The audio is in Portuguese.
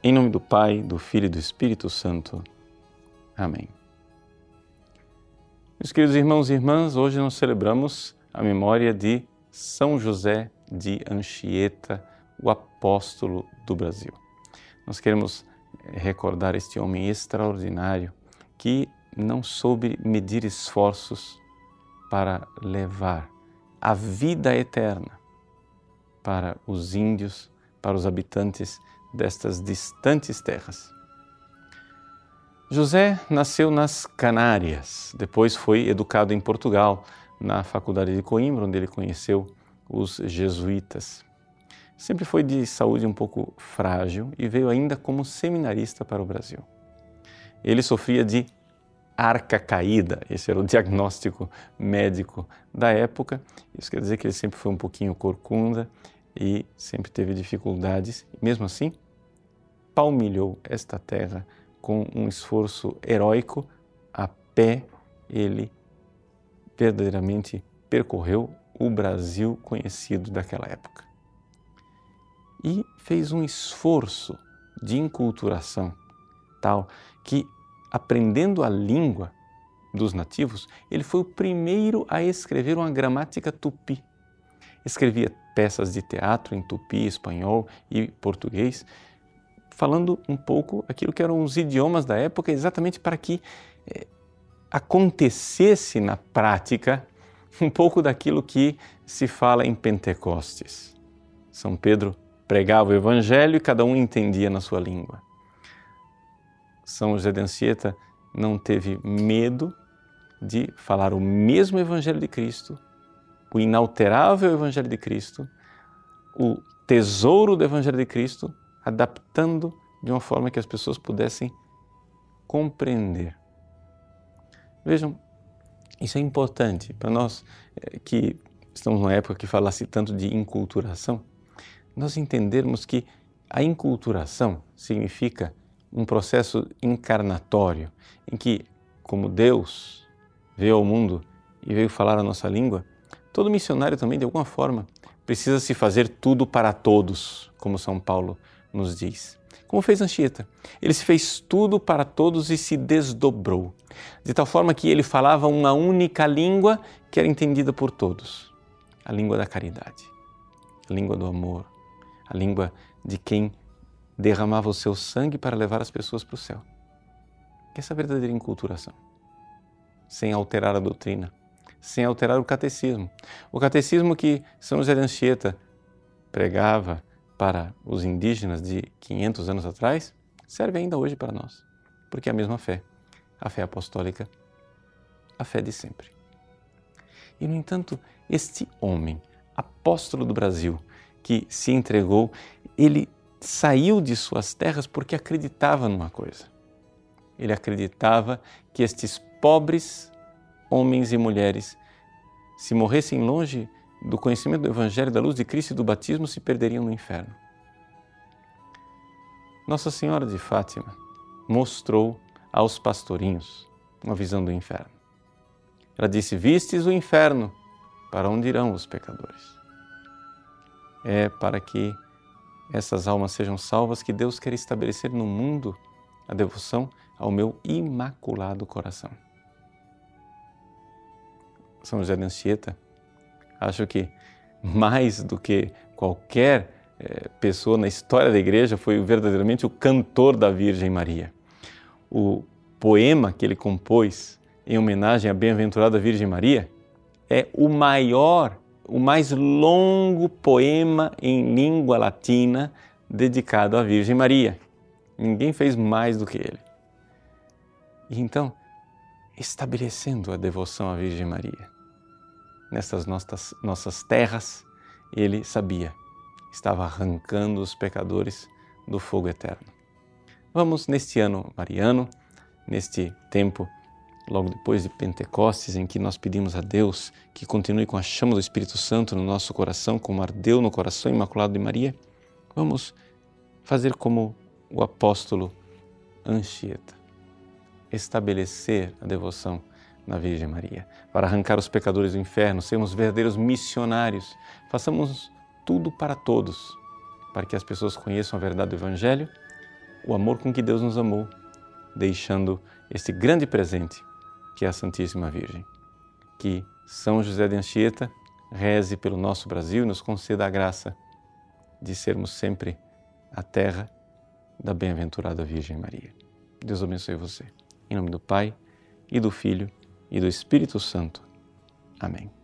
Em nome do Pai, do Filho e do Espírito Santo. Amém. Meus queridos irmãos e irmãs, hoje nós celebramos a memória de São José de Anchieta, o apóstolo do Brasil. Nós queremos recordar este homem extraordinário que não soube medir esforços para levar a vida eterna para os índios, para os habitantes destas distantes terras. José nasceu nas Canárias, depois foi educado em Portugal, na Faculdade de Coimbra, onde ele conheceu os jesuítas. Sempre foi de saúde um pouco frágil e veio ainda como seminarista para o Brasil. Ele sofria de arca caída, esse era o diagnóstico médico da época. Isso quer dizer que ele sempre foi um pouquinho corcunda e sempre teve dificuldades. Mesmo assim, palmilhou esta terra com um esforço heróico. A pé, ele verdadeiramente percorreu o Brasil conhecido daquela época. E fez um esforço de enculturação tal que, aprendendo a língua dos nativos, ele foi o primeiro a escrever uma gramática tupi. Escrevia peças de teatro em tupi, espanhol e português, falando um pouco aquilo que eram os idiomas da época, exatamente para que acontecesse na prática um pouco daquilo que se fala em Pentecostes. São Pedro pregava o Evangelho e cada um entendia na sua língua. São José de Anchieta não teve medo de falar o mesmo Evangelho de Cristo, o inalterável Evangelho de Cristo, o tesouro do Evangelho de Cristo, adaptando de uma forma que as pessoas pudessem compreender. Vejam, isso é importante para nós que estamos numa época que fala-se tanto de enculturação, nós entendermos que a enculturação significa um processo encarnatório em que, como Deus veio ao mundo e veio falar a nossa língua, todo missionário também, de alguma forma, precisa se fazer tudo para todos, como São Paulo nos diz. Como fez Anchieta. Ele se fez tudo para todos e se desdobrou, de tal forma que ele falava uma única língua que era entendida por todos. A língua da caridade, a língua do amor, a língua de quem derramava o seu sangue para levar as pessoas para o céu. Essa é a verdadeira enculturação, sem alterar a doutrina, sem alterar o catecismo. O catecismo que São José de Anchieta pregava para os indígenas de 500 anos atrás, serve ainda hoje para nós, porque é a mesma fé, a fé apostólica, a fé de sempre. E, no entanto, este homem, apóstolo do Brasil, que se entregou, ele saiu de suas terras porque acreditava numa coisa. Ele acreditava que estes pobres homens e mulheres, se morressem longe do conhecimento do Evangelho, da luz de Cristo e do batismo, se perderiam no inferno. Nossa Senhora de Fátima mostrou aos pastorinhos uma visão do inferno. Ela disse: vistes o inferno, para onde irão os pecadores? É para que essas almas sejam salvas que Deus quer estabelecer no mundo a devoção ao meu imaculado coração. São José de Anchieta, acho que mais do que qualquer pessoa na história da Igreja, foi verdadeiramente o cantor da Virgem Maria. O poema que ele compôs em homenagem à bem-aventurada Virgem Maria é o mais longo poema em língua latina dedicado à Virgem Maria. Ninguém fez mais do que ele. E então, estabelecendo a devoção à Virgem Maria, nessas nossas terras, ele sabia, estava arrancando os pecadores do fogo eterno. Vamos, neste ano mariano, neste tempo, logo depois de Pentecostes, em que nós pedimos a Deus que continue com a chama do Espírito Santo no nosso coração, como ardeu no coração imaculado de Maria, vamos fazer como o apóstolo Anchieta, estabelecer a devoção na Virgem Maria, para arrancar os pecadores do inferno, sermos verdadeiros missionários, façamos tudo para todos, para que as pessoas conheçam a verdade do Evangelho o amor com que Deus nos amou, deixando este grande presente que é a Santíssima Virgem. Que São José de Anchieta reze pelo nosso Brasil e nos conceda a graça de sermos sempre a terra da bem-aventurada Virgem Maria. Deus abençoe você. Em nome do Pai, e do Filho, e do Espírito Santo. Amém.